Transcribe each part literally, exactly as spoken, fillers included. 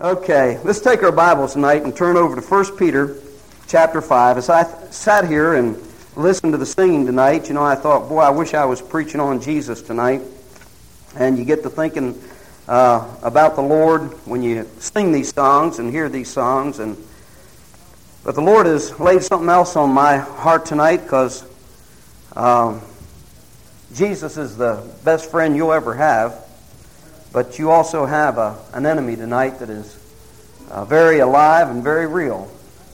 Okay, let's take our Bibles tonight and turn over to First Peter chapter five. As I th- sat here and listened to the singing tonight, you know, I thought, boy, I wish I was preaching on Jesus tonight. And you get to thinking uh, about the Lord when you sing these songs and hear these songs. And But the Lord has laid something else on my heart tonight, because um, Jesus is the best friend you'll ever have. But you also have a, an enemy tonight that is uh, very alive and very real.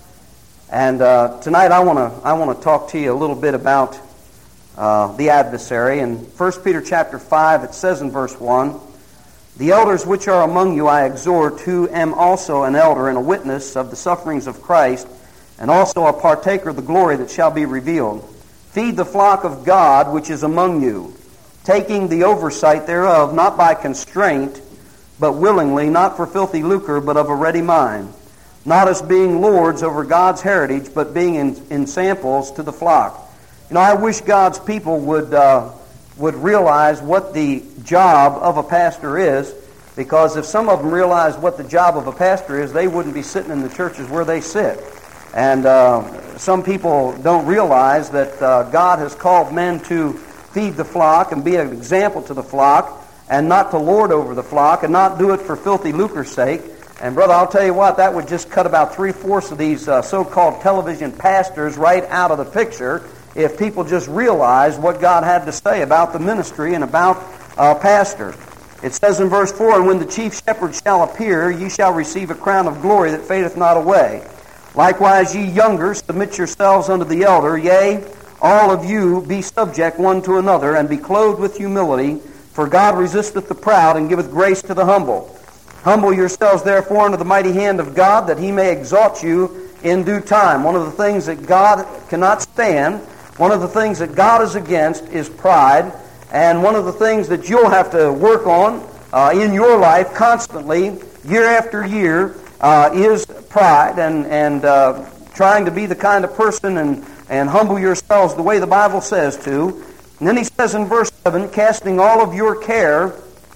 And uh, tonight I want to I want to talk to you a little bit about uh, the adversary. In First Peter chapter five, it says in verse one, "The elders which are among you I exhort, who am also an elder and a witness of the sufferings of Christ, and also a partaker of the glory that shall be revealed. Feed the flock of God which is among you, taking the oversight thereof, not by constraint, but willingly, not for filthy lucre, but of a ready mind, not as being lords over God's heritage, but being in, in samples to the flock." You know, I wish God's people would uh, would realize what the job of a pastor is, because if some of them realized what the job of a pastor is, they wouldn't be sitting in the churches where they sit. And uh, some people don't realize that uh, God has called men to feed the flock and be an example to the flock, and not to lord over the flock, and not do it for filthy lucre's sake. And brother, I'll tell you what, that would just cut about three-fourths of these uh, so-called television pastors right out of the picture, if people just realized what God had to say about the ministry and about uh, pastor. It says in verse four, "And when the chief shepherd shall appear, ye shall receive a crown of glory that fadeth not away. Likewise ye younger, submit yourselves unto the elder. Yea, all of you be subject one to another, and be clothed with humility. For God resisteth the proud, and giveth grace to the humble. Humble yourselves therefore under the mighty hand of God, that he may exalt you in due time." One of the things that God cannot stand, one of the things that God is against, is pride. And one of the things that you'll have to work on uh, in your life constantly, year after year, uh, is pride, and, and uh, trying to be the kind of person and, and humble yourselves the way the Bible says to. And then he says in verse seven, "Casting all of your care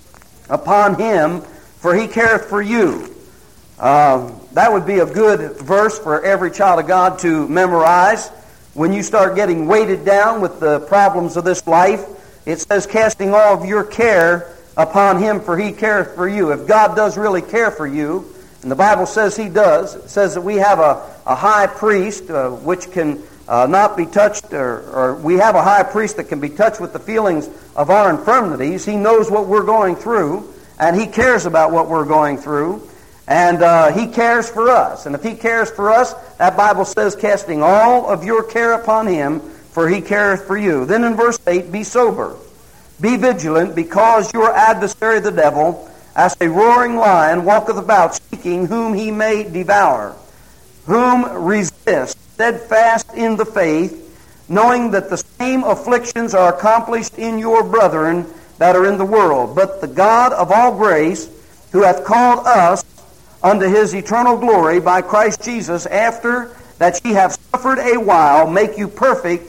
upon him, for he careth for you." Uh, that would be a good verse for every child of God to memorize. When you start getting weighted down with the problems of this life, it says, "Casting all of your care upon him, for he careth for you." If God does really care for you, and the Bible says he does, it says that we have a, a high priest uh, which can uh, not be touched, or, or we have a high priest that can be touched with the feelings of our infirmities. He knows what we're going through, and he cares about what we're going through, and uh, he cares for us. And if he cares for us, that Bible says, "Casting all of your care upon him, for he careth for you." Then in verse eight, "Be sober, be vigilant, because your adversary the devil, as a roaring lion, walketh about, seeking whom he may devour. Whom resist, steadfast in the faith, knowing that the same afflictions are accomplished in your brethren that are in the world. But the God of all grace, who hath called us unto his eternal glory by Christ Jesus, after that ye have suffered a while, make you perfect,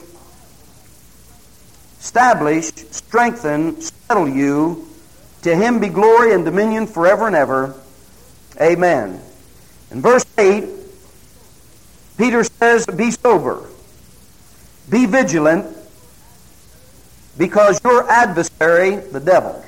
establish, strengthen, settle you. To him be glory and dominion forever and ever. Amen." In verse eight, Peter says, "Be sober, be vigilant, because your adversary, the devil."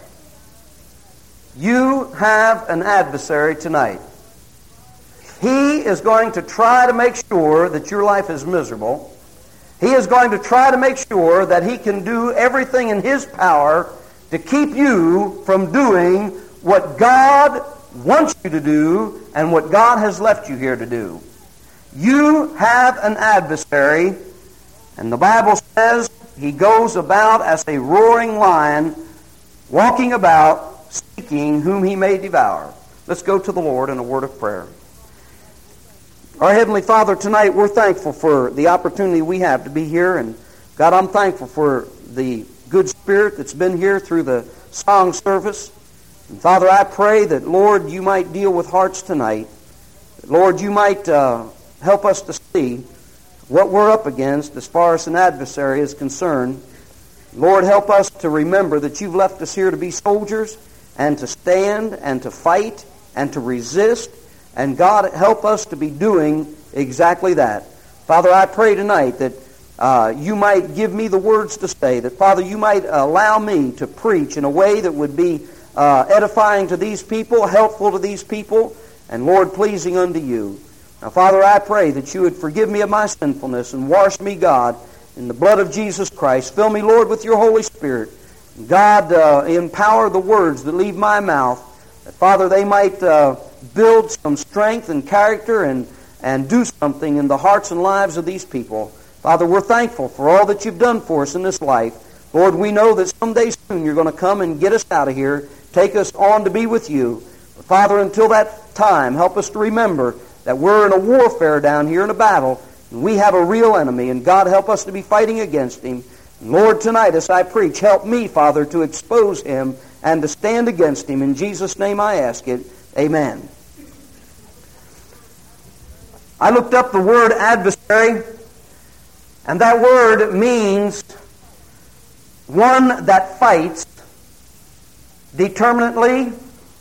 You have an adversary tonight. He is going to try to make sure that your life is miserable. He is going to try to make sure that he can do everything in his power to keep you from doing what God wants you to do and what God has left you here to do. You have an adversary, and the Bible says he goes about as a roaring lion, walking about, seeking whom he may devour. Let's go to the Lord in a word of prayer. Our Heavenly Father, tonight we're thankful for the opportunity we have to be here, and God, I'm thankful for the good spirit that's been here through the song service. And Father, I pray that, Lord, you might deal with hearts tonight. Lord, you might uh, help us to see what we're up against as far as an adversary is concerned. Lord, help us to remember that you've left us here to be soldiers and to stand and to fight and to resist And God, help us to be doing exactly that. Father, I pray tonight that uh, you might give me the words to say, that, Father, you might allow me to preach in a way that would be uh, edifying to these people, helpful to these people, and, Lord, pleasing unto you. Now, Father, I pray that you would forgive me of my sinfulness and wash me, God, in the blood of Jesus Christ. Fill me, Lord, with your Holy Spirit. God, uh, empower the words that leave my mouth, that, Father, they might uh, build some strength and character and, and do something in the hearts and lives of these people. Father, we're thankful for all that you've done for us in this life. Lord, we know that someday soon you're going to come and get us out of here, take us on to be with you. But Father, until that time, help us to remember that we're in a warfare down here in a battle, and we have a real enemy, and God, help us to be fighting against him. And Lord, tonight as I preach, help me, Father, to expose him and to stand against him. In Jesus' name I ask it. Amen. I looked up the word adversary, and that word means one that fights determinately,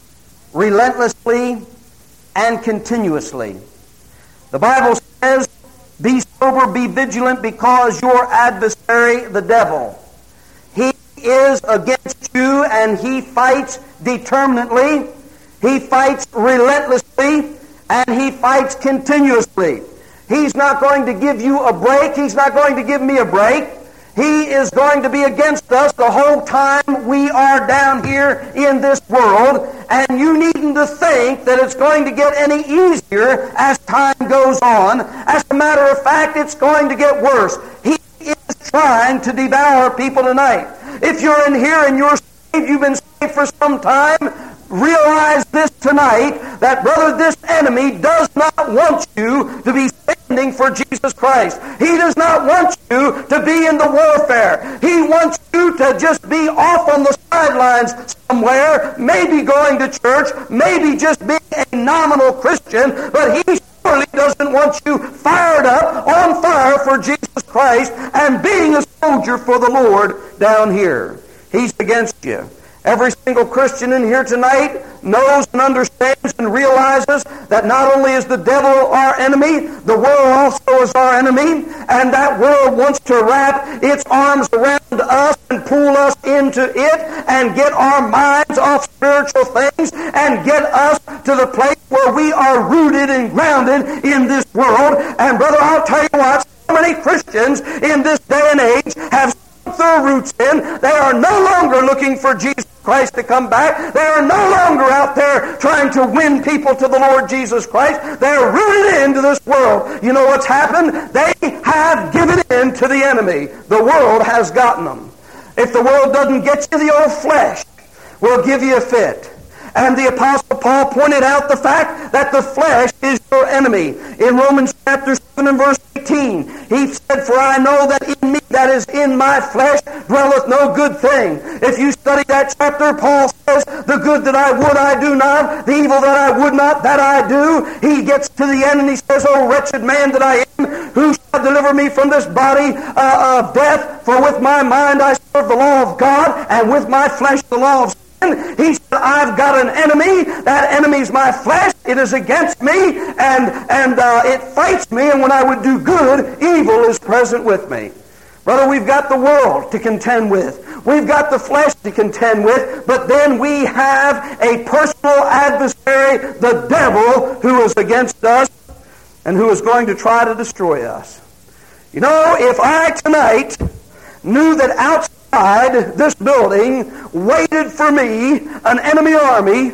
relentlessly, and continuously. The Bible says, be sober, be vigilant, because your adversary, the devil, he is against you, and he fights determinately, he fights relentlessly, and he fights continuously. He's not going to give you a break. He's not going to give me a break. He is going to be against us the whole time we are down here in this world. And you needn't to think that it's going to get any easier as time goes on. As a matter of fact, it's going to get worse. He is trying to devour people tonight. If you're in here and you're saved, you've been saved for some time, realize this tonight, that, brother, this enemy does not want you to be standing for Jesus Christ. He does not want you to be in the warfare. He wants you to just be off on the sidelines somewhere, maybe going to church, maybe just being a nominal Christian, but he surely doesn't want you fired up, on fire for Jesus Christ, and being a soldier for the Lord down here. He's against you. Every single Christian in here tonight knows and understands and realizes that not only is the devil our enemy, the world also is our enemy, and that world wants to wrap its arms around us and pull us into it and get our minds off spiritual things and get us to the place where we are rooted and grounded in this world. And brother, I'll tell you what, so many Christians in this day and age have their roots in. They are no longer looking for Jesus Christ to come back. They are no longer out there trying to win people to the Lord Jesus Christ. They are rooted into this world. You know what's happened? They have given in to the enemy. The world has gotten them. If the world doesn't get you, the old flesh will give you a fit. And the Apostle Paul pointed out the fact that the flesh is your enemy. In Romans chapter seven and verse eighteen, he said, for I know that in me, that is in my flesh, dwelleth no good thing. If you study that chapter, Paul says, the good that I would I do not, the evil that I would not, that I do. He gets to the end and he says, O wretched man that I am, who shall deliver me from this body uh, of death? For with my mind I serve the law of God, and with my flesh the law of sin. He said, I've got an enemy. That enemy's my flesh. It is against me, and, and uh, it fights me, and when I would do good, evil is present with me. Brother, we've got the world to contend with. We've got the flesh to contend with, but then we have a personal adversary, the devil, who is against us and who is going to try to destroy us. You know, if I tonight knew that outside this building waited for me an enemy army,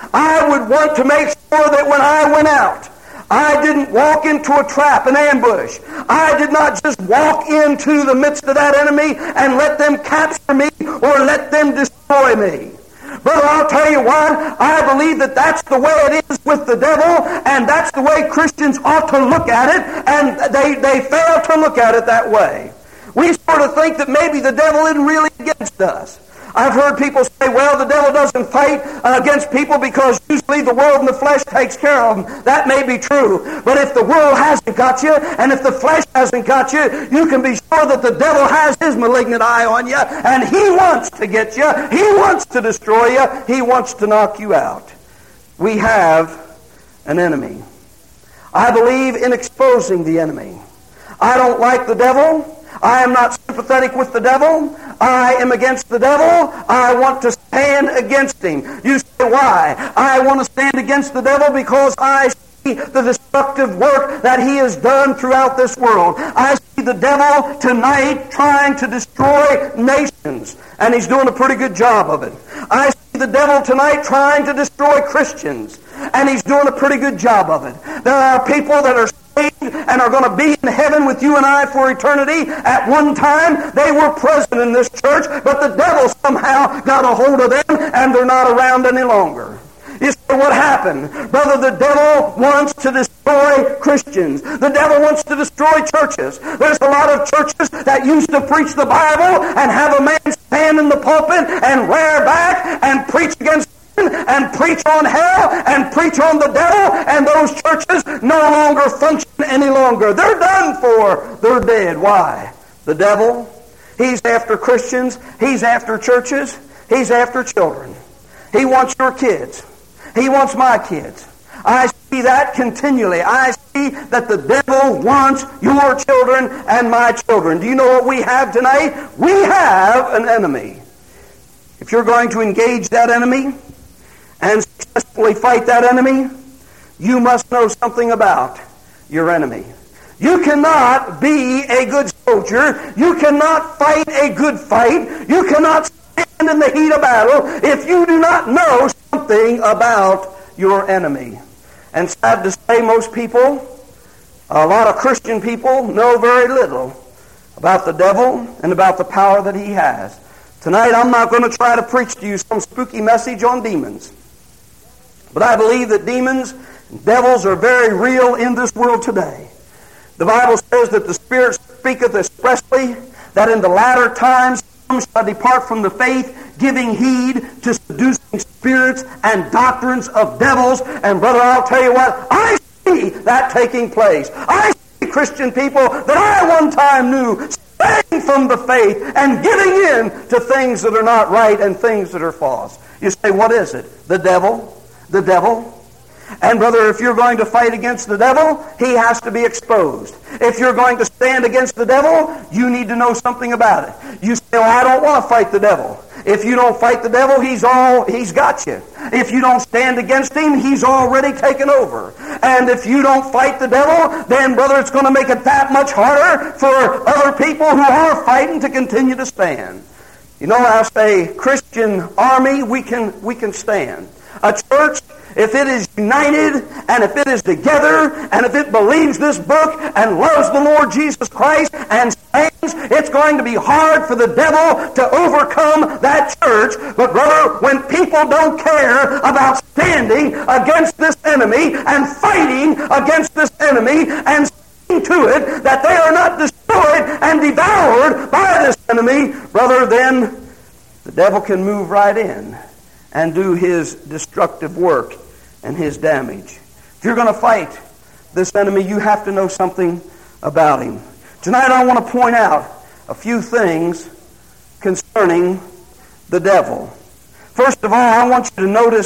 I would want to make sure that when I went out, I didn't walk into a trap, an ambush. I did not just walk into the midst of that enemy and let them capture me or let them destroy me. Brother, I'll tell you what, I believe that that's the way it is with the devil, and that's the way Christians ought to look at it, and they, they fail to look at it that way. We sort of think that maybe the devil isn't really against us. I've heard people say, well, the devil doesn't fight uh, against people because usually the world and the flesh takes care of them. That may be true. But if the world hasn't got you, and if the flesh hasn't got you, you can be sure that the devil has his malignant eye on you, and he wants to get you. He wants to destroy you. He wants to knock you out. We have an enemy. I believe in exposing the enemy. I don't like the devil. I am not sympathetic with the devil. I am against the devil. I want to stand against him. You say, why? I want to stand against the devil because I see the destructive work that he has done throughout this world. I see the devil tonight trying to destroy nations, and he's doing a pretty good job of it. I see the devil tonight trying to destroy Christians, and he's doing a pretty good job of it. There are people that are and are going to be in heaven with you and I for eternity. At one time, they were present in this church, but the devil somehow got a hold of them, and they're not around any longer. You say, what happened? Brother, the devil wants to destroy Christians. The devil wants to destroy churches. There's a lot of churches that used to preach the Bible and have a man stand in the pulpit and rear back and preach against and preach on hell and preach on the devil, and those churches no longer function any longer. They're done for. They're dead. Why? The devil, he's after Christians. He's after churches. He's after children. He wants your kids. He wants my kids. I see that continually. I see that the devil wants your children and my children. Do you know what we have tonight? We have an enemy. If you're going to engage that enemy and successfully fight that enemy, you must know something about your enemy. You cannot be a good soldier. You cannot fight a good fight. You cannot stand in the heat of battle if you do not know something about your enemy. And sad to say, most people, a lot of Christian people, know very little about the devil and about the power that he has. Tonight I'm not going to try to preach to you some spooky message on demons. But I believe that demons and devils are very real in this world today. The Bible says that the Spirit speaketh expressly that in the latter times some shall depart from the faith, giving heed to seducing spirits and doctrines of devils. And brother, I'll tell you what, I see that taking place. I see Christian people that I one time knew staying from the faith and giving in to things that are not right and things that are false. You say, what is it? The devil? The devil. And brother, if you're going to fight against the devil, he has to be exposed. If you're going to stand against the devil, you need to know something about it. You say, well, I don't want to fight the devil. If you don't fight the devil, he's all he's got you. If you don't stand against him, he's already taken over. And if you don't fight the devil, then brother, it's going to make it that much harder for other people who are fighting to continue to stand. You know, I say, Christian army, we can we can stand. A church, if it is united and if it is together and if it believes this book and loves the Lord Jesus Christ and stands, it's going to be hard for the devil to overcome that church. But brother, when people don't care about standing against this enemy and fighting against this enemy and seeing to it that they are not destroyed and devoured by this enemy, brother, then the devil can move right in and do his destructive work and his damage. If you're going to fight this enemy, you have to know something about him. Tonight I want to point out a few things concerning the devil. First of all, I want you to notice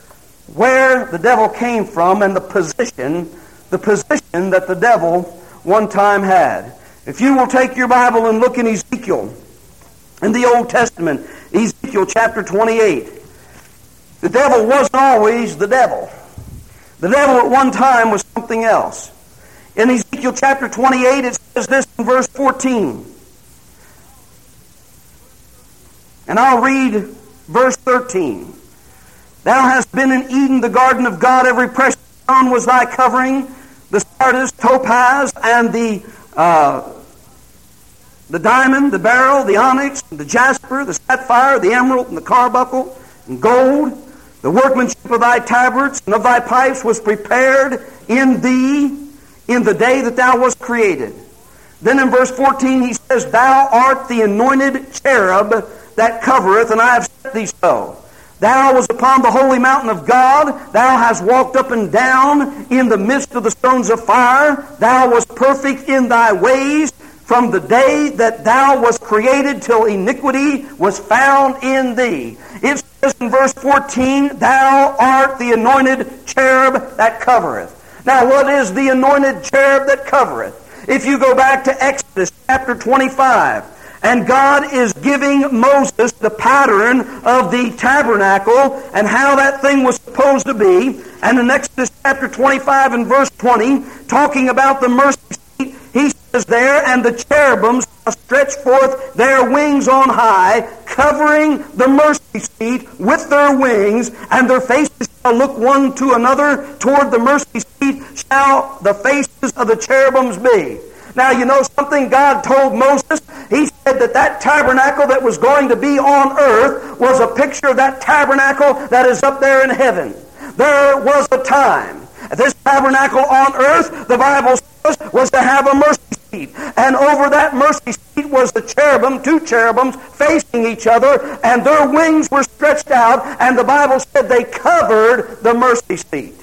where the devil came from and the position, the position that the devil one time had. If you will take your Bible and look in Ezekiel, in the Old Testament, Ezekiel chapter twenty-eight, the devil wasn't always the devil. The devil at one time was something else. In Ezekiel chapter twenty-eight, it says this in verse fourteen. And I'll read verse thirteen. Thou hast been in Eden, the garden of God. Every precious stone was thy covering, the sardius, topaz, and the uh, the diamond, the beryl, the onyx, the jasper, the sapphire, the emerald, and the carbuncle, and gold. The workmanship of thy tabrets and of thy pipes was prepared in thee in the day that thou wast created. Then in verse fourteen he says, Thou art the anointed cherub that covereth, and I have set thee so. Thou was upon the holy mountain of God. Thou hast walked up and down in the midst of the stones of fire. Thou wast perfect in thy ways from the day that thou wast created till iniquity was found in thee. It says in verse fourteen, Thou art the anointed cherub that covereth. Now what is the anointed cherub that covereth? If you go back to Exodus chapter twenty-five, and God is giving Moses the pattern of the tabernacle and how that thing was supposed to be. And in Exodus chapter twenty-five and verse twenty, talking about the mercy seat, he says there, And the cherubims shall stretch forth their wings on high, covering the mercy seat with their wings, and their faces shall look one to another. Toward the mercy seat shall the faces of the cherubims be. Now, you know something God told Moses? He said that that tabernacle that was going to be on earth was a picture of that tabernacle that is up there in heaven. There was a time. This tabernacle on earth, the Bible says, was to have a mercy seat. And over that mercy seat was the cherubim, two cherubims facing each other, and their wings were stretched out, and the Bible said they covered the mercy seat.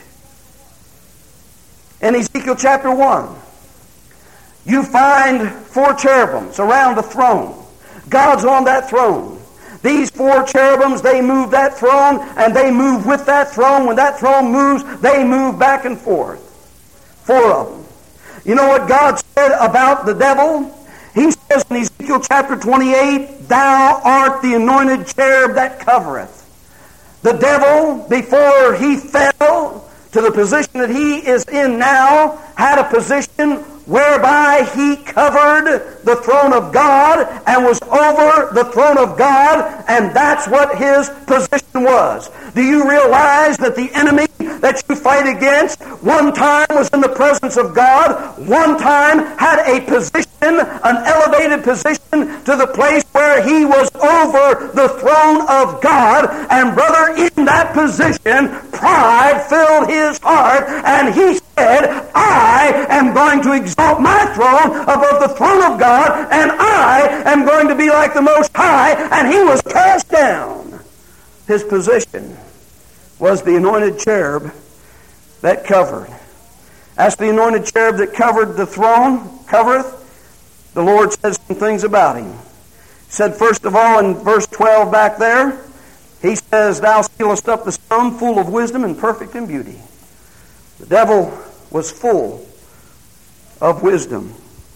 In Ezekiel chapter one, you find four cherubims around the throne. God's on that throne. These four cherubims, they move that throne, and they move with that throne. When that throne moves, they move back and forth. Four of them. You know what God said about the devil? He says in Ezekiel chapter twenty-eight, Thou art the anointed cherub that covereth. The devil, before he fell to the position that he is in now, had a position whereby he covered the throne of God and was over the throne of God, and that's what his position was. Do you realize that the enemy that you fight against one time was in the presence of God, one time had a position, an elevated position to the place where he was over the throne of God, and brother, in that position, pride filled his heart, and he said, I am going to exalt my throne above the throne of God, and I am going to be like the Most High, and he was cast down. His position was the anointed cherub that covered. That's the anointed cherub that covered the throne, covereth. The Lord says some things about him. He said, first of all, in verse twelve back there, he says, Thou sealest up the sum, full of wisdom and perfect in beauty. The devil was full of wisdom.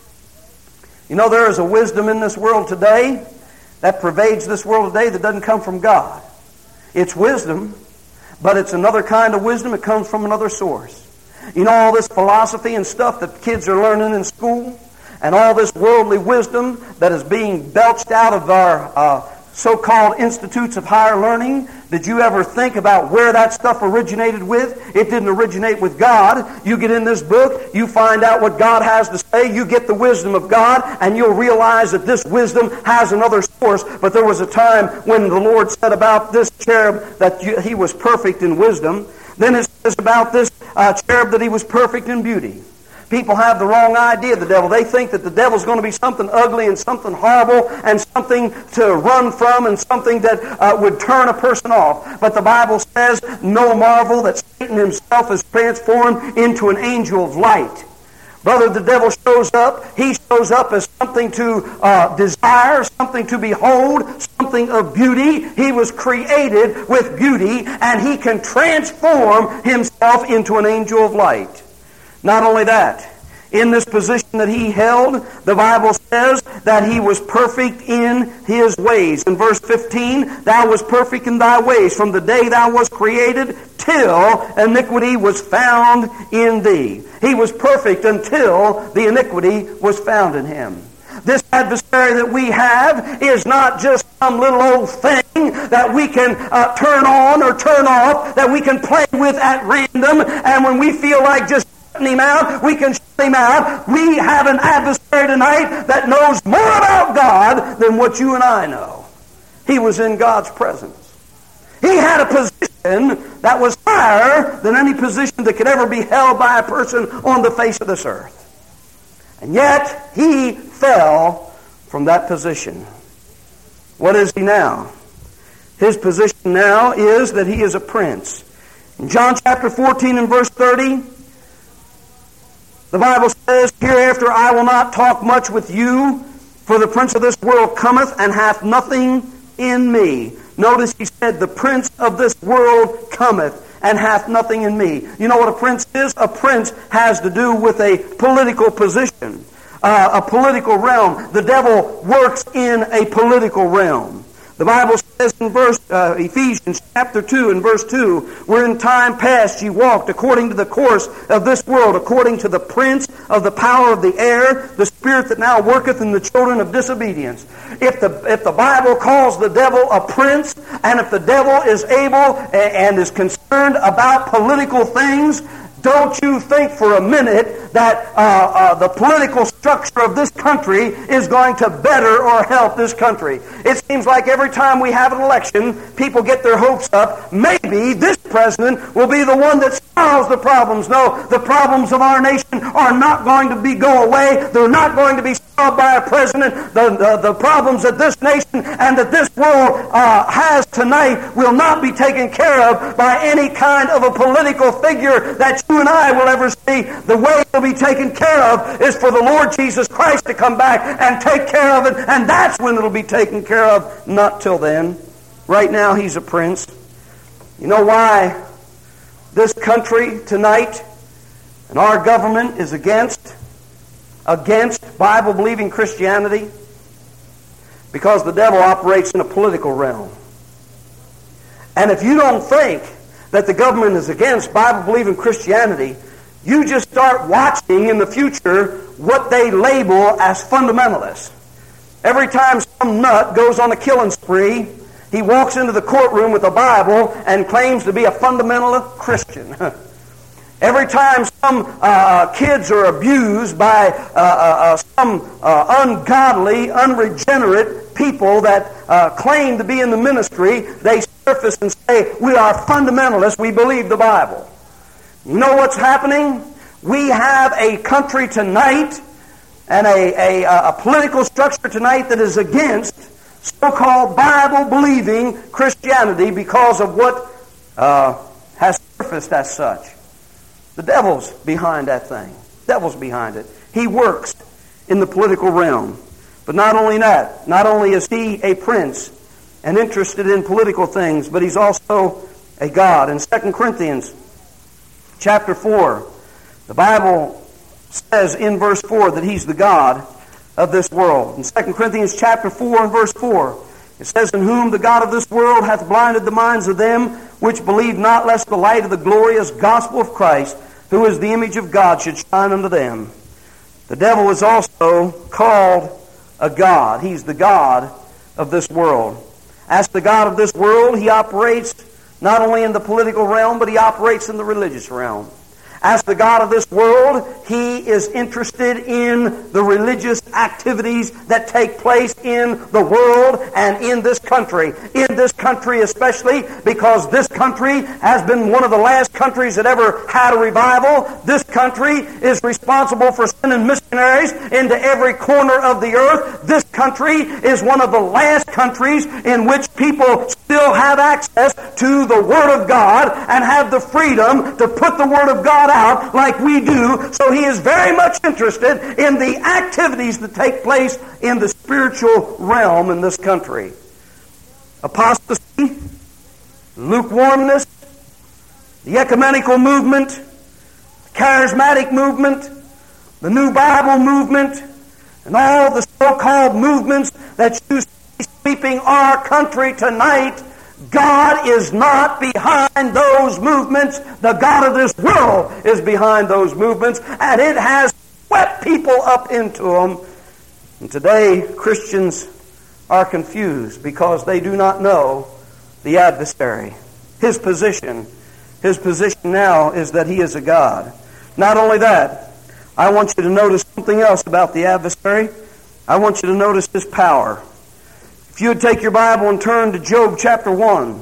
You know, there is a wisdom in this world today that pervades this world today that doesn't come from God. It's wisdom, but it's another kind of wisdom. It comes from another source. You know, all this philosophy and stuff that kids are learning in school, and all this worldly wisdom that is being belched out of our uh, so-called institutes of higher learning, did you ever think about where that stuff originated with? It didn't originate with God. You get in this book, you find out what God has to say, you get the wisdom of God, and you'll realize that this wisdom has another source. But there was a time when the Lord said about this cherub that you, he was perfect in wisdom. Then it says about this uh, cherub that he was perfect in beauty. People have the wrong idea of the devil. They think that the devil's going to be something ugly and something horrible and something to run from and something that uh, would turn a person off. But the Bible says, no marvel that Satan himself is transformed into an angel of light. Brother, the devil shows up. He shows up as something to uh, desire, something to behold, something of beauty. He was created with beauty, and he can transform himself into an angel of light. Not only that, in this position that he held, the Bible says that he was perfect in his ways. In verse fifteen, Thou was perfect in thy ways from the day thou was created till iniquity was found in thee. He was perfect until the iniquity was found in him. This adversary that we have is not just some little old thing that we can uh, turn on or turn off, that we can play with at random, and when we feel like just him out, we can shut him out. We have an adversary tonight that knows more about God than what you and I know. He was in God's presence. He had a position that was higher than any position that could ever be held by a person on the face of this earth. And yet, he fell from that position. What is he now? His position now is that he is a prince. In John chapter fourteen and verse thirty, the Bible says, Hereafter I will not talk much with you, for the prince of this world cometh and hath nothing in me. Notice he said, the prince of this world cometh and hath nothing in me. You know what a prince is? A prince has to do with a political position, uh, a political realm. The devil works in a political realm. The Bible says in verse uh, Ephesians chapter two and verse two, where in time past ye walked according to the course of this world, according to the prince of the power of the air, the spirit that now worketh in the children of disobedience. If the if the Bible calls the devil a prince, and if the devil is able and, and is concerned about political things, don't you think for a minute that uh, uh, the political structure of this country is going to better or help this country. It seems like every time we have an election, people get their hopes up. Maybe this president will be the one that solves the problems. No, the problems of our nation are not going to be go away. They're not going to be solved by a president. The, the, the problems that this nation and that this world uh, has tonight will not be taken care of by any kind of a political figure that you and I will ever see. The way it will be taken care of is for the Lord Jesus Christ to come back and take care of it, and that's when it will be taken care of, not till then. Right now, he's a prince. You know why this country tonight and our government is against against Bible-believing Christianity? Because the devil operates in a political realm. And if you don't think that the government is against Bible-believing Christianity, you just start watching in the future what they label as fundamentalists. Every time some nut goes on a killing spree, he walks into the courtroom with a Bible and claims to be a fundamentalist Christian. Every time some uh, kids are abused by uh, uh, some uh, ungodly, unregenerate people that uh, claim to be in the ministry, they surface and say, we are fundamentalists, we believe the Bible. You know what's happening? We have a country tonight and a, a, a political structure tonight that is against so-called Bible-believing Christianity because of what uh, has surfaced as such. The devil's behind that thing. The devil's behind it. He works in the political realm. But not only that, not only is he a prince and interested in political things, but he's also a God. In Second Corinthians chapter four, the Bible says in verse four that he's the God of this world. In Second Corinthians chapter four and verse four, it says, in whom the God of this world hath blinded the minds of them which believe not, lest the light of the glorious gospel of Christ, who is the image of God, should shine unto them. The devil is also called a God. He's the God of this world. As the God of this world, he operates not only in the political realm, but he operates in the religious realm. As the God of this world, he is interested in the religious activities that take place in the world and in this country. In this country especially, because this country has been one of the last countries that ever had a revival. This country is responsible for sending missionaries into every corner of the earth. This country is one of the last countries in which people still have access to the Word of God and have the freedom to put the Word of God out like we do. So he is very much interested in the activities that take place in the spiritual realm in this country. Apostasy, lukewarmness, the ecumenical movement, the charismatic movement, the New Bible movement, and all the so-called movements that you see sweeping our country tonight. God is not behind those movements. The God of this world is behind those movements, and it has swept people up into them. And today, Christians are confused because they do not know the adversary. His position, his position now is that he is a God. Not only that, I want you to notice something else about the adversary. I want you to notice his power. If you would take your Bible and turn to Job chapter one.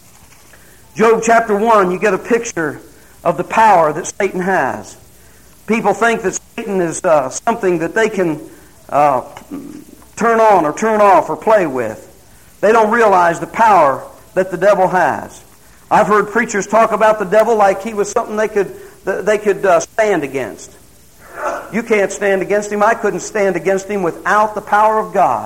Job chapter one, you get a picture of the power that Satan has. People think that Satan is uh, something that they can uh, turn on or turn off or play with. They don't realize the power that the devil has. I've heard preachers talk about the devil like he was something they could they could uh, stand against. You can't stand against him. I couldn't stand against him without the power of God.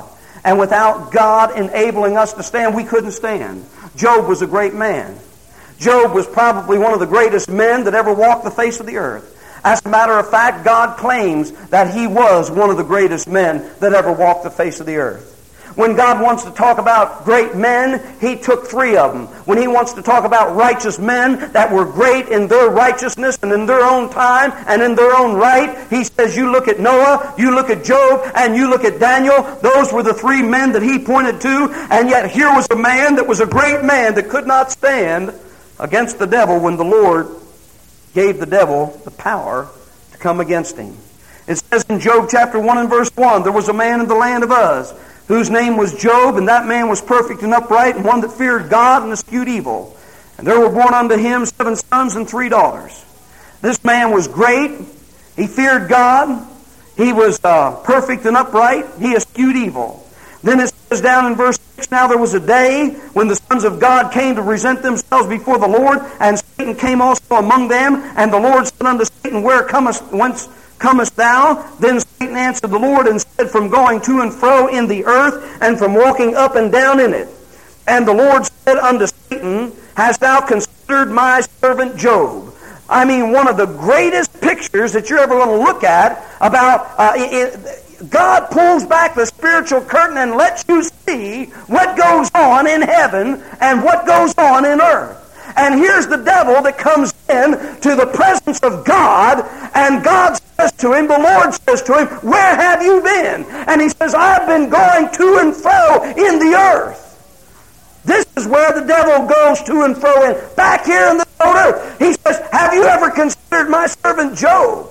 And without God enabling us to stand, we couldn't stand. Job was a great man. Job was probably one of the greatest men that ever walked the face of the earth. As a matter of fact, God claims that he was one of the greatest men that ever walked the face of the earth. When God wants to talk about great men, he took three of them. When he wants to talk about righteous men that were great in their righteousness and in their own time and in their own right, he says, you look at Noah, you look at Job, and you look at Daniel. Those were the three men that he pointed to. And yet here was a man that was a great man that could not stand against the devil when the Lord gave the devil the power to come against him. It says in Job chapter one and verse one, there was a man in the land of Uz, whose name was Job, and that man was perfect and upright, and one that feared God and eschewed evil. And there were born unto him seven sons and three daughters. This man was great. He feared God. He was uh, perfect and upright. He eschewed evil. Then it says down in verse six, now there was a day when the sons of God came to present themselves before the Lord, and Satan came also among them. And the Lord said unto Satan, Where comest, whence comest thou? Then Satan answered the Lord and said, From going to and fro in the earth, and from walking up and down in it. And the Lord said unto Satan, Hast thou considered my servant Job? I mean, one of the greatest pictures that you're ever going to look at about uh, it, God pulls back the spiritual curtain and lets you see what goes on in heaven and what goes on in earth. And here's the devil that comes in to the presence of God, and God says to him, the Lord says to him, Where have you been? And he says, I've been going to and fro in the earth. This is where the devil goes to and fro in. Back here in the old earth. He says, Have you ever considered my servant Job?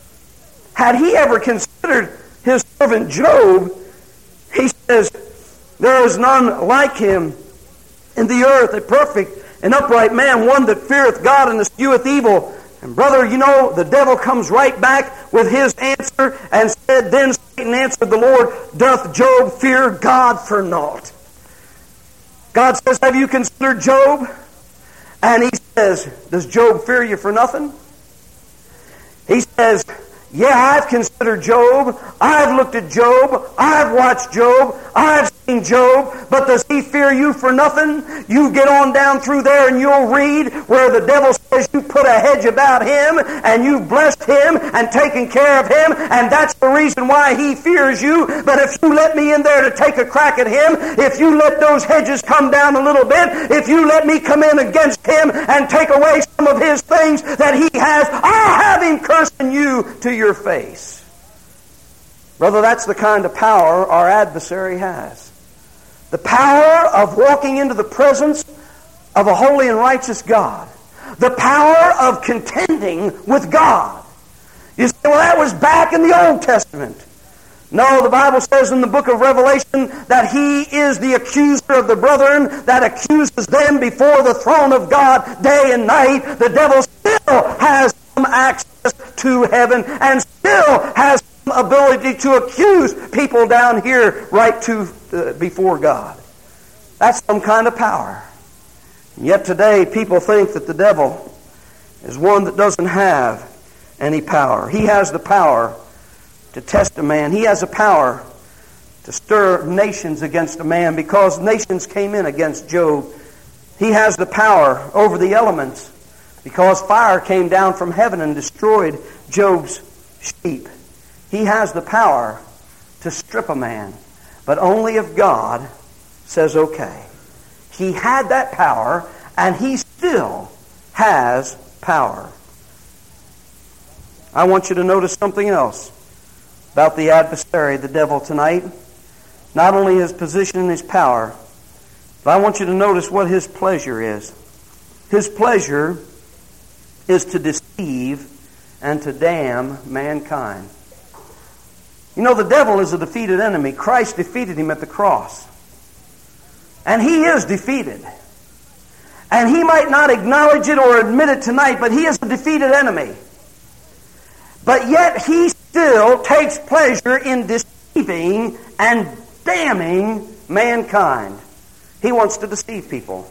Had he ever considered his servant Job, he says, There is none like him in the earth, a perfect an upright man, one that feareth God and escheweth evil. And brother, you know, the devil comes right back with his answer and said, Then Satan answered the Lord, Doth Job fear God for naught? God says, Have you considered Job? And he says, Does Job fear you for nothing? He says, Yeah, I've considered Job. I've looked at Job. I've watched Job. I've seen Job. But does he fear you for nothing? You get on down through there and you'll read where the devil says you put a hedge about him and you've blessed him and taken care of him, and that's the reason why he fears you. But if you let me in there to take a crack at him, if you let those hedges come down a little bit, if you let me come in against him and take away some of his things that he has, I'll have him cursing you to your face. Brother, that's the kind of power our adversary has. The power of walking into the presence of a holy and righteous God. The power of contending with God. You say, well, that was back in the Old Testament. No, the Bible says in the book of Revelation that he is the accuser of the brethren that accuses them before the throne of God day and night. The devil still has some access to heaven and still has some ability to accuse people down here right to uh, before God. That's some kind of power. And yet today people think that the devil is one that doesn't have any power. He has the power to test a man. He has the power to stir nations against a man because nations came in against Job. He has the power over the elements because fire came down from heaven and destroyed Job's sheep. He has the power to strip a man, but only if God says okay. He had that power, and he still has power. I want you to notice something else about the adversary, the devil, tonight. Not only his position and his power, but I want you to notice what his pleasure is. His pleasure is to deceive and to damn mankind. You know, the devil is a defeated enemy. Christ defeated him at the cross. And he is defeated. And he might not acknowledge it or admit it tonight, but he is a defeated enemy. But yet he still takes pleasure in deceiving and damning mankind. He wants to deceive people.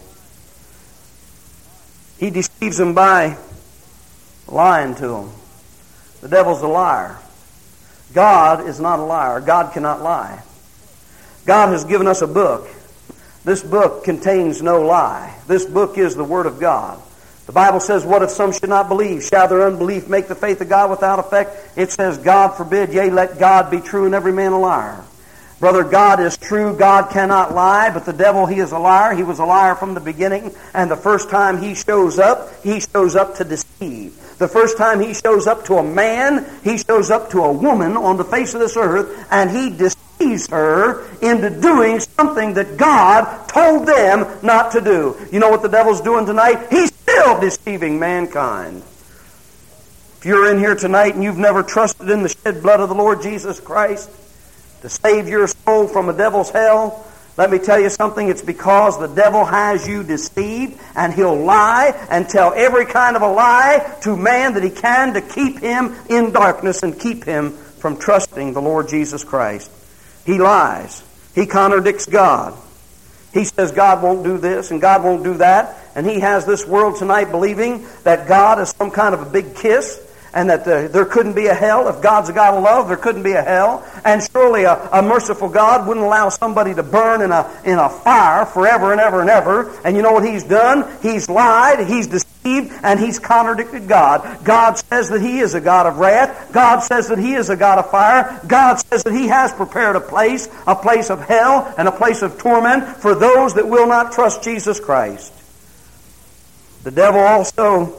He deceives them by lying to them. The devil's a liar. God is not a liar. God cannot lie. God has given us a book. This book contains no lie. This book is the Word of God. The Bible says, what if some should not believe? Shall their unbelief make the faith of God without effect? It says, God forbid, yea, let God be true and every man a liar. Brother, God is true. God cannot lie, but the devil, he is a liar. He was a liar from the beginning, and the first time he shows up, he shows up to deceive. The first time he shows up to a man, he shows up to a woman on the face of this earth, and he deceives her into doing something that God told them not to do. You know what the devil's doing tonight? He's still deceiving mankind. If you're in here tonight and you've never trusted in the shed blood of the Lord Jesus Christ to save your soul from a devil's hell, let me tell you something. It's because the devil has you deceived, and he'll lie and tell every kind of a lie to man that he can to keep him in darkness and keep him from trusting the Lord Jesus Christ. He lies. He contradicts God. He says God won't do this and God won't do that. And he has this world tonight believing that God is some kind of a big kiss, and that the, there couldn't be a hell. If God's a God of love, there couldn't be a hell. And surely a, a merciful God wouldn't allow somebody to burn in a, in a fire forever and ever and ever. And you know what he's done? He's lied, he's deceived, and he's contradicted God. God says that he is a God of wrath. God says that he is a God of fire. God says that he has prepared a place, a place of hell and a place of torment for those that will not trust Jesus Christ. The devil also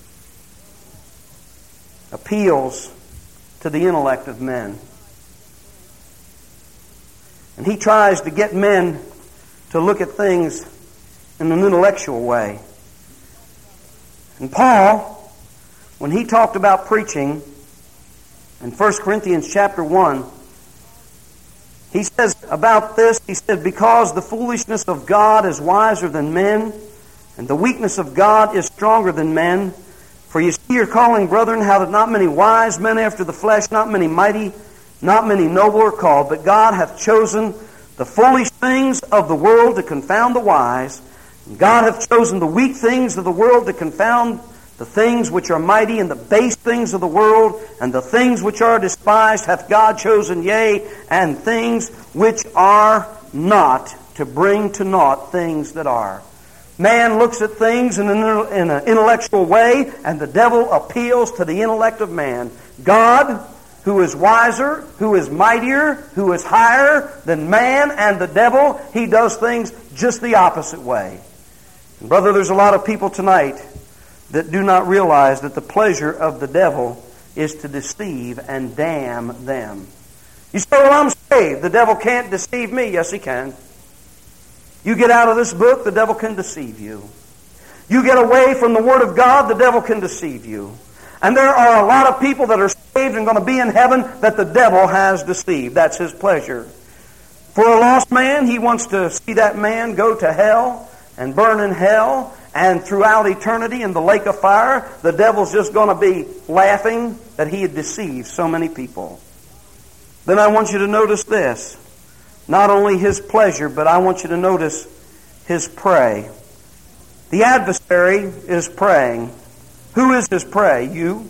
appeals to the intellect of men. And he tries to get men to look at things in an intellectual way. And Paul, when he talked about preaching in First Corinthians chapter one, he says about this, he said, because the foolishness of God is wiser than men, and the weakness of God is stronger than men. For you see your calling, brethren, how that not many wise men after the flesh, not many mighty, not many noble are called, but God hath chosen the foolish things of the world to confound the wise, and God hath chosen the weak things of the world to confound the things which are mighty, and the base things of the world, and the things which are despised hath God chosen, yea, and things which are not, to bring to naught things that are. Man looks at things in an, in an intellectual way, and the devil appeals to the intellect of man. God, who is wiser, who is mightier, who is higher than man and the devil, he does things just the opposite way. And brother, there's a lot of people tonight that do not realize that the pleasure of the devil is to deceive and damn them. You say, well, I'm saved. The devil can't deceive me. Yes, he can. You get out of this book, the devil can deceive you. You get away from the Word of God, the devil can deceive you. And there are a lot of people that are saved and going to be in heaven that the devil has deceived. That's his pleasure. For a lost man, he wants to see that man go to hell and burn in hell, and throughout eternity in the lake of fire, the devil's just going to be laughing that he had deceived so many people. Then I want you to notice this. Not only his pleasure, but I want you to notice his prey. The adversary is praying. Who is his prey? You?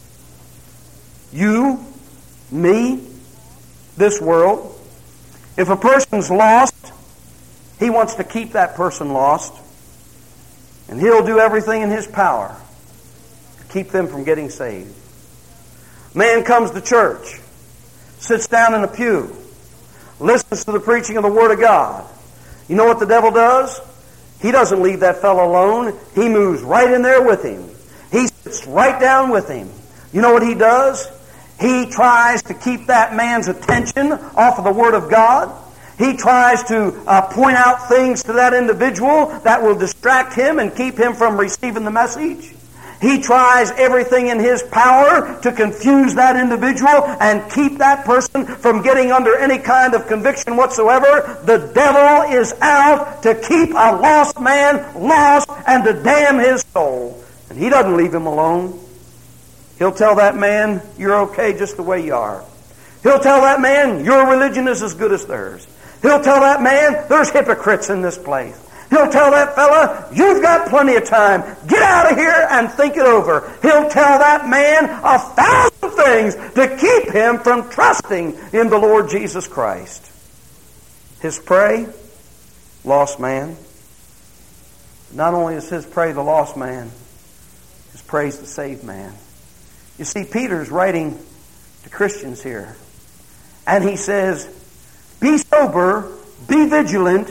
You? Me? This world? If a person's lost, he wants to keep that person lost. And he'll do everything in his power to keep them from getting saved. Man comes to church, sits down in a pew, listens to the preaching of the Word of God. You know what the devil does? He doesn't leave that fellow alone. He moves right in there with him. He sits right down with him. You know what he does? He tries to keep that man's attention off of the Word of God. He tries to uh, point out things to that individual that will distract him and keep him from receiving the message. He tries everything in his power to confuse that individual and keep that person from getting under any kind of conviction whatsoever. The devil is out to keep a lost man lost and to damn his soul. And he doesn't leave him alone. He'll tell that man, you're okay just the way you are. He'll tell that man, your religion is as good as theirs. He'll tell that man, there's hypocrites in this place. He'll tell that fella, you've got plenty of time. Get out of here and think it over. He'll tell that man a thousand things to keep him from trusting in the Lord Jesus Christ. His prey, lost man. Not only is his prey the lost man, his prey is the saved man. You see, Peter's writing to Christians here. And he says, be sober, be vigilant.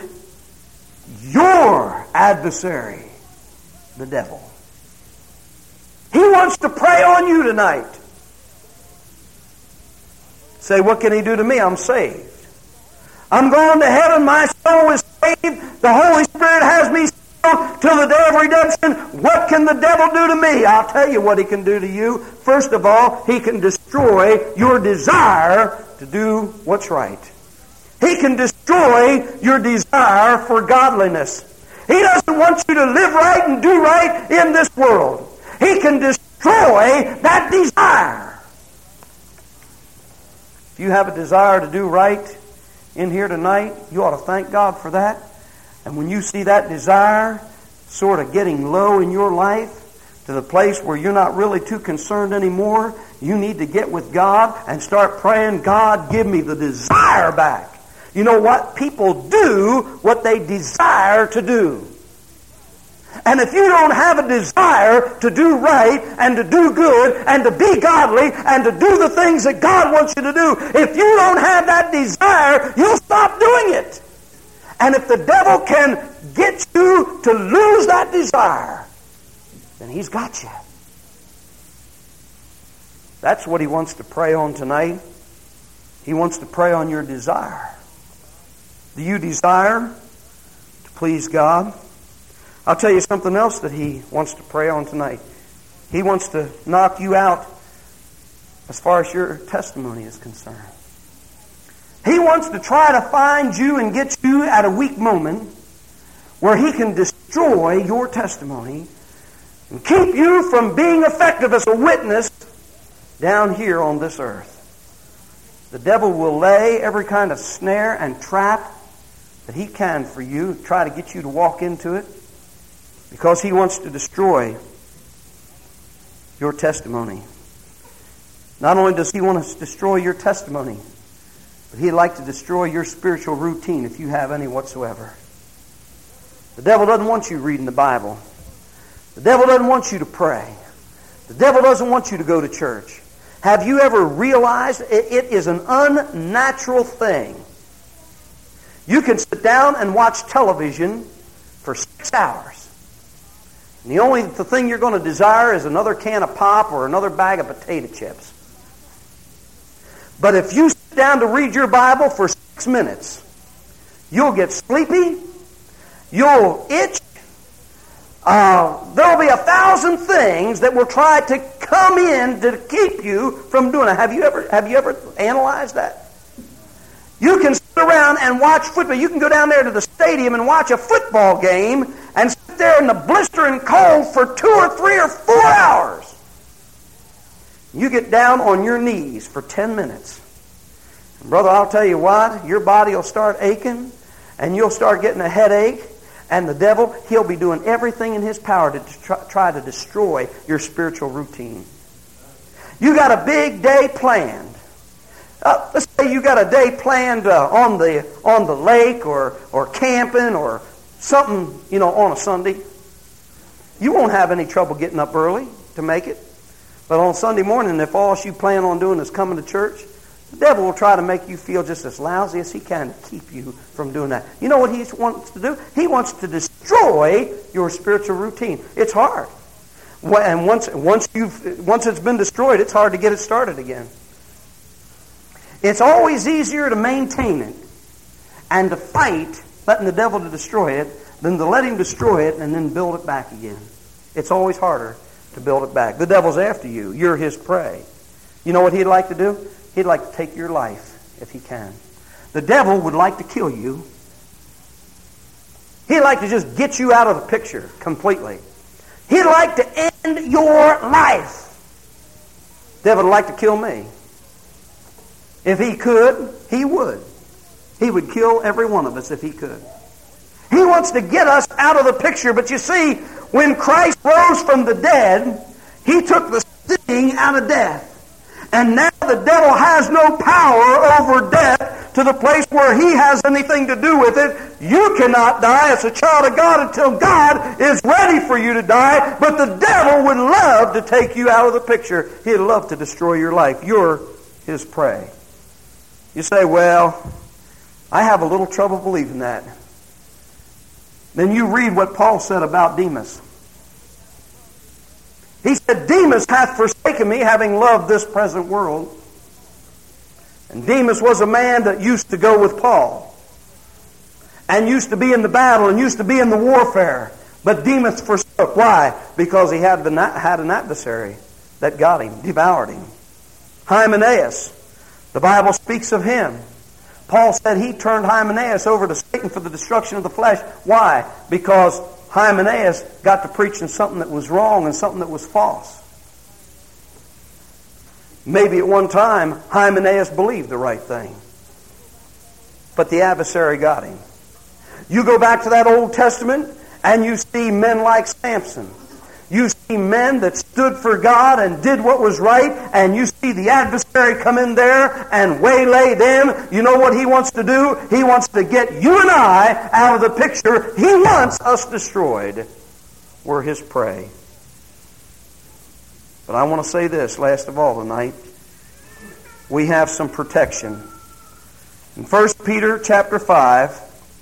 Your adversary, the devil. He wants to prey on you tonight. Say, what can he do to me? I'm saved. I'm going to heaven. My soul is saved. The Holy Spirit has me saved till the day of redemption. What can the devil do to me? I'll tell you what he can do to you. First of all, he can destroy your desire to do what's right. He can destroy your desire for godliness. He doesn't want you to live right and do right in this world. He can destroy that desire. If you have a desire to do right in here tonight, you ought to thank God for that. And when you see that desire sort of getting low in your life, to the place where you're not really too concerned anymore, you need to get with God and start praying, God, give me the desire back. You know what? People do what they desire to do. And if you don't have a desire to do right and to do good and to be godly and to do the things that God wants you to do, if you don't have that desire, you'll stop doing it. And if the devil can get you to lose that desire, then he's got you. That's what he wants to prey on tonight. He wants to prey on your desire. Do you desire to please God? I'll tell you something else that he wants to prey on tonight. He wants to knock you out as far as your testimony is concerned. He wants to try to find you and get you at a weak moment where he can destroy your testimony and keep you from being effective as a witness down here on this earth. The devil will lay every kind of snare and trap that he can for you, try to get you to walk into it, because he wants to destroy your testimony. Not only does he want to destroy your testimony, but he'd like to destroy your spiritual routine if you have any whatsoever. The devil doesn't want you reading the Bible. The devil doesn't want you to pray. The devil doesn't want you to go to church. Have you ever realized it is an unnatural thing? You can sit down and watch television for six hours. And the only the thing you're going to desire is another can of pop or another bag of potato chips. But if you sit down to read your Bible for six minutes, you'll get sleepy, you'll itch, uh, there'll be a thousand things that will try to come in to keep you from doing it. Have you ever, have you ever analyzed that? You can sit around and watch football. You can go down there to the stadium and watch a football game and sit there in the blistering cold for two or three or four hours. You get down on your knees for ten minutes. And brother, I'll tell you what, your body will start aching and you'll start getting a headache, and the devil, he'll be doing everything in his power to try, try to destroy your spiritual routine. You got a big day planned. Uh, let's say you got a day planned uh, on the on the lake or or camping or something, you know, on a Sunday. You won't have any trouble getting up early to make it. But on Sunday morning, if all you plan on doing is coming to church, the devil will try to make you feel just as lousy as he can to keep you from doing that. You know what he wants to do? He wants to destroy your spiritual routine. It's hard. And once once you've once it's been destroyed, it's hard to get it started again. It's always easier to maintain it and to fight letting the devil to destroy it than to let him destroy it and then build it back again. It's always harder to build it back. The devil's after you. You're his prey. You know what he'd like to do? He'd like to take your life if he can. The devil would like to kill you. He'd like to just get you out of the picture completely. He'd like to end your life. The devil would like to kill me. If he could, he would. He would kill every one of us if he could. He wants to get us out of the picture. But you see, when Christ rose from the dead, he took the sting out of death. And now the devil has no power over death to the place where He has anything to do with it. You cannot die as a child of God until God is ready for you to die. But the devil would love to take you out of the picture. He'd love to destroy your life. You're his prey. You say, well, I have a little trouble believing that. Then you read what Paul said about Demas. He said, Demas hath forsaken me, having loved this present world. And Demas was a man that used to go with Paul, and used to be in the battle, and used to be in the warfare. But Demas forsook. Why? Because he had, the, had an adversary that got him, devoured him. Hymenaeus, the Bible speaks of him. Paul said he turned Hymenaeus over to Satan for the destruction of the flesh. Why? Because Hymenaeus got to preaching something that was wrong and something that was false. Maybe at one time Hymenaeus believed the right thing, but the adversary got him. You go back to that Old Testament and you see men like Samson. You see men that stood for God and did what was right, and you see the adversary come in there and waylay them. You know what he wants to do? He wants to get you and I out of the picture. He wants us destroyed. We're his prey. But I want to say this, last of all tonight. We have some protection. In First Peter chapter five,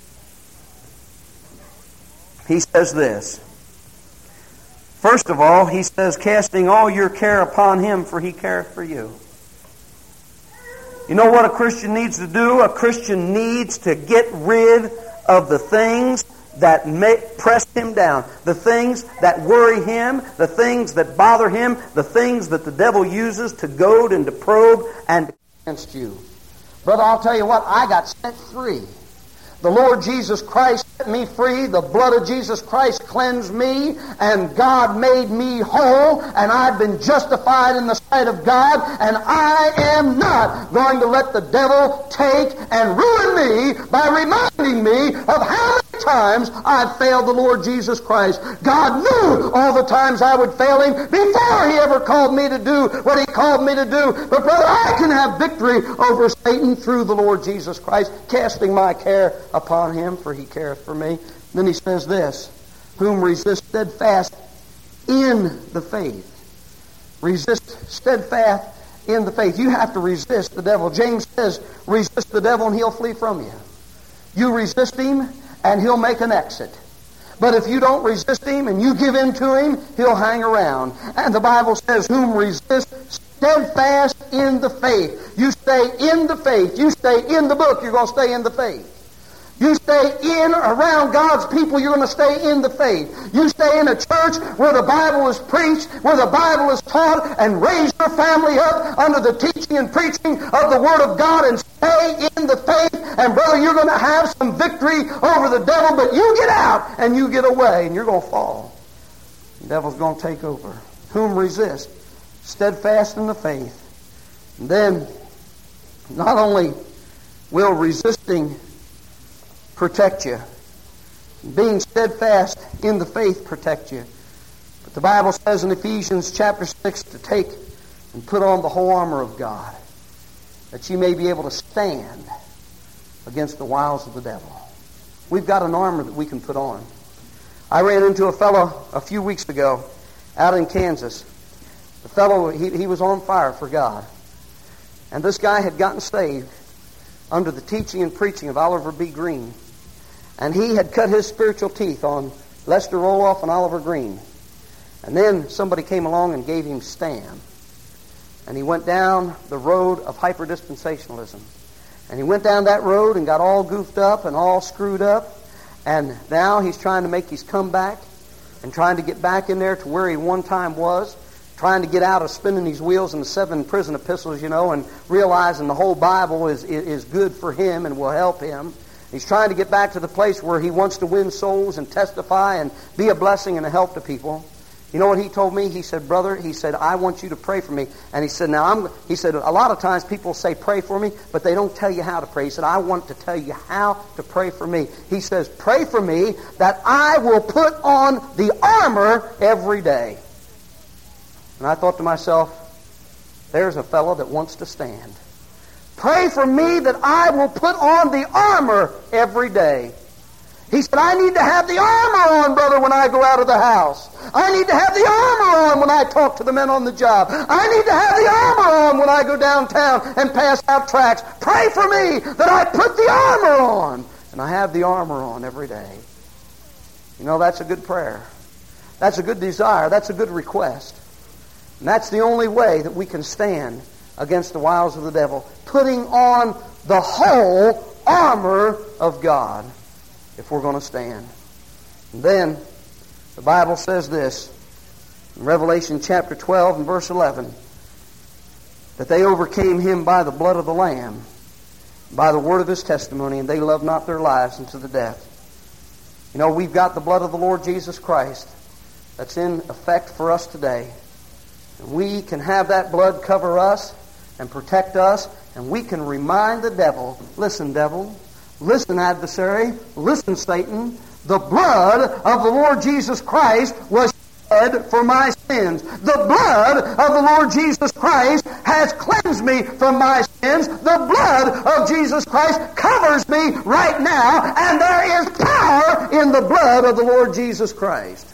he says this. First of all, he says, casting all your care upon Him, for He careth for you. You know what a Christian needs to do? A Christian needs to get rid of the things that may press him down, the things that worry him, the things that bother him, the things that the devil uses to goad and to probe and against you. Brother, I'll tell you what, I got set free. The Lord Jesus Christ set me free. The blood of Jesus Christ cleansed me, and God made me whole, and I've been justified in the sight of God, and I am not going to let the devil take and ruin me by reminding me of how many times I've failed the Lord Jesus Christ. God knew all the times I would fail Him before He ever called me to do what He called me to do. But brother, I can have victory over Satan through the Lord Jesus Christ, casting my care upon Him, for He careth for me. Then he says this, whom resist steadfast in the faith. Resist steadfast in the faith. You have to resist the devil. James says, resist the devil and he'll flee from you. You resist him and he'll make an exit. But if you don't resist him and you give in to him, he'll hang around. And the Bible says, whom resist steadfast in the faith. You stay in the faith. You stay in the book, you're going to stay in the faith. You stay in around God's people, you're going to stay in the faith. You stay in a church where the Bible is preached, where the Bible is taught, and raise your family up under the teaching and preaching of the Word of God and stay in the faith. And brother, you're going to have some victory over the devil, but you get out and you get away and you're going to fall. The devil's going to take over. Whom resist? Steadfast in the faith. And then, not only will resisting protect you, being steadfast in the faith protect you, but the Bible says in Ephesians chapter six to take and put on the whole armor of God, that you may be able to stand against the wiles of the devil. We've got an armor that we can put on. I ran into a fellow a few weeks ago out in Kansas. The fellow, he, he was on fire for God. And this guy had gotten saved under the teaching and preaching of Oliver B. Green. And he had cut his spiritual teeth on Lester Roloff and Oliver Green. And then somebody came along and gave him Stan. And he went down the road of hyper-dispensationalism. And he went down that road and got all goofed up and all screwed up. And now he's trying to make his comeback and trying to get back in there to where he one time was, trying to get out of spinning these wheels in the seven prison epistles, you know, and realizing the whole Bible is, is, is good for him and will help him. He's trying to get back to the place where he wants to win souls and testify and be a blessing and a help to people. You know what he told me? He said, brother, he said, I want you to pray for me. And he said, now, I'm, he said, a lot of times people say pray for me, but they don't tell you how to pray. He said, I want to tell you how to pray for me. He says, pray for me that I will put on the armor every day. And I thought to myself, there's a fellow that wants to stand. Pray for me that I will put on the armor every day. He said, I need to have the armor on, brother, when I go out of the house. I need to have the armor on when I talk to the men on the job. I need to have the armor on when I go downtown and pass out tracts. Pray for me that I put the armor on. And I have the armor on every day. You know, that's a good prayer. That's a good desire. That's a good request. And that's the only way that we can stand against the wiles of the devil. Putting on the whole armor of God if we're going to stand. And then the Bible says this in Revelation chapter twelve and verse eleven, that they overcame him by the blood of the Lamb, by the word of his testimony, and they loved not their lives unto the death. You know, we've got the blood of the Lord Jesus Christ that's in effect for us today. And we can have that blood cover us and protect us, and we can remind the devil, listen, devil, listen, adversary, listen, Satan, the blood of the Lord Jesus Christ was shed for my sins. The blood of the Lord Jesus Christ has cleansed me from my sins. The blood of Jesus Christ covers me right now, and there is power in the blood of the Lord Jesus Christ.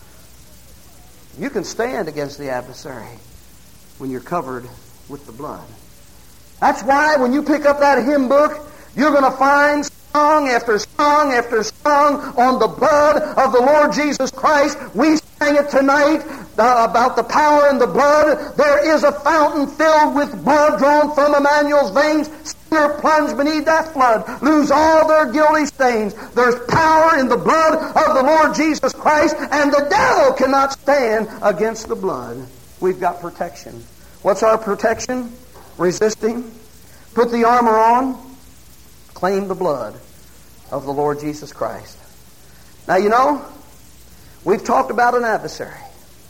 You can stand against the adversary when you're covered with the blood. That's why when you pick up that hymn book, you're going to find song after song after song on the blood of the Lord Jesus Christ. We sang it tonight uh, about the power in the blood. There is a fountain filled with blood drawn from Emmanuel's veins. Sinner plunge beneath that flood, lose all their guilty stains. There's power in the blood of the Lord Jesus Christ, and the devil cannot stand against the blood. We've got protection. What's our protection? Resist him. Put the armor on. Claim the blood of the Lord Jesus Christ. Now, you know, we've talked about an adversary.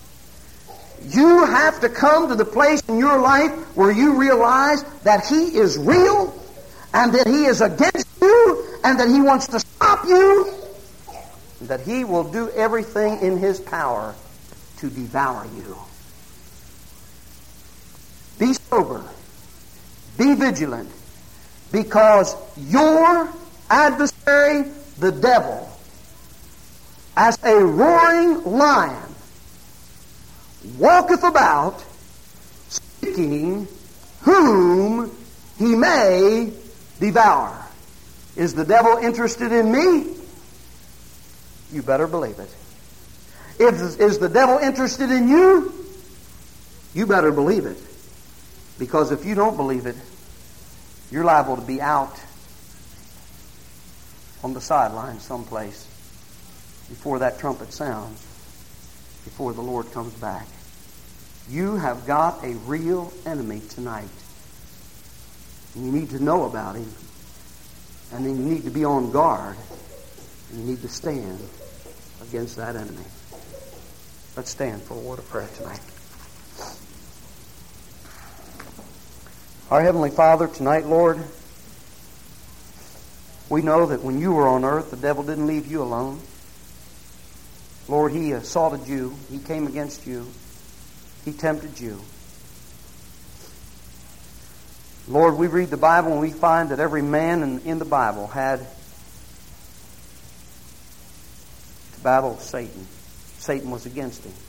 You have to come to the place in your life where you realize that he is real and that he is against you and that he wants to stop you and that he will do everything in his power to devour you. Be sober. Be vigilant. Because your adversary, the devil, as a roaring lion, walketh about, seeking whom he may devour. Is the devil interested in me? You better believe it. If, is the devil interested in you? You better believe it. Because if you don't believe it, you're liable to be out on the sideline someplace before that trumpet sounds, before the Lord comes back. You have got a real enemy tonight. And you need to know about him. And then you need to be on guard. And you need to stand against that enemy. Let's stand for a word of prayer tonight. Our Heavenly Father, tonight, Lord, we know that when you were on earth, the devil didn't leave you alone. Lord, he assaulted you. He came against you. He tempted you. Lord, we read the Bible and we find that every man in, in the Bible had to battle Satan. Satan was against him.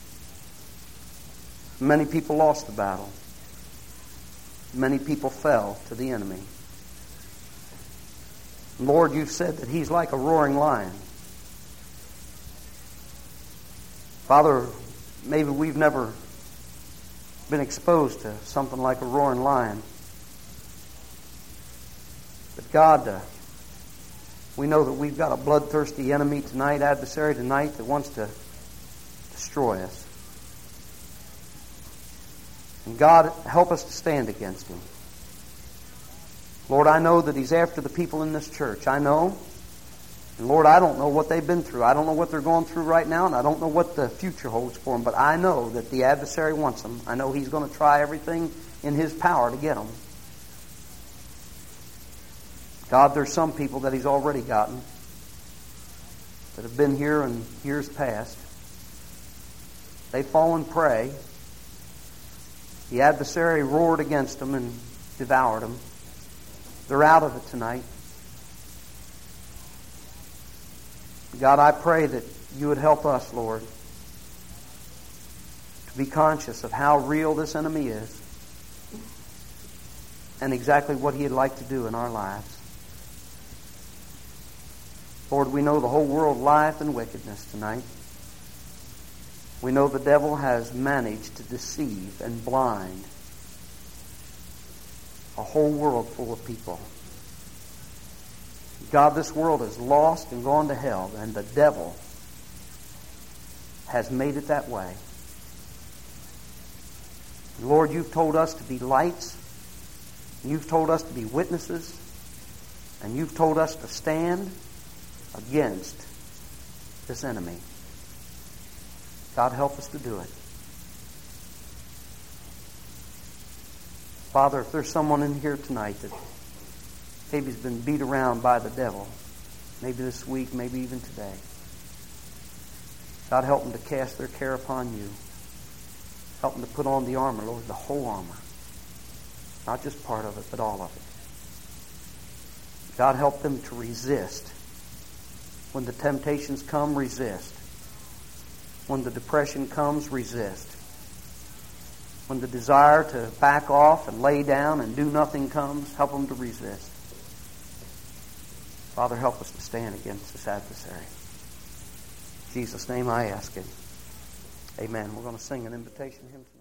Many people lost the battle. Many people fell to the enemy. Lord, you've said that he's like a roaring lion. Father, maybe we've never been exposed to something like a roaring lion. But God, uh, we know that we've got a bloodthirsty enemy tonight, adversary tonight, that wants to destroy us. And God, help us to stand against him. Lord, I know that he's after the people in this church. I know. And Lord, I don't know what they've been through. I don't know what they're going through right now, and I don't know what the future holds for them. But I know that the adversary wants them. I know he's going to try everything in his power to get them. God, there's some people that he's already gotten that have been here in years past. They fall and pray. The adversary roared against them, and devoured them. They're out of it tonight. God, I pray that you would help us, Lord, to be conscious of how real this enemy is and exactly what he'd like to do in our lives. Lord, we know the whole world lieth in wickedness tonight. We know the devil has managed to deceive and blind a whole world full of people. God, this world is lost and gone to hell, and the devil has made it that way. Lord, you've told us to be lights. You've told us to be witnesses. And you've told us to stand against this enemy. God, help us to do it. Father, if there's someone in here tonight that maybe has been beat around by the devil, maybe this week, maybe even today, God, help them to cast their care upon you. Help them to put on the armor, Lord, the whole armor. Not just part of it, but all of it. God, help them to resist. When the temptations come, resist. When the depression comes, resist. When the desire to back off and lay down and do nothing comes, help them to resist. Father, help us to stand against this adversary. In Jesus' name I ask it. Amen. We're going to sing an invitation hymn tonight.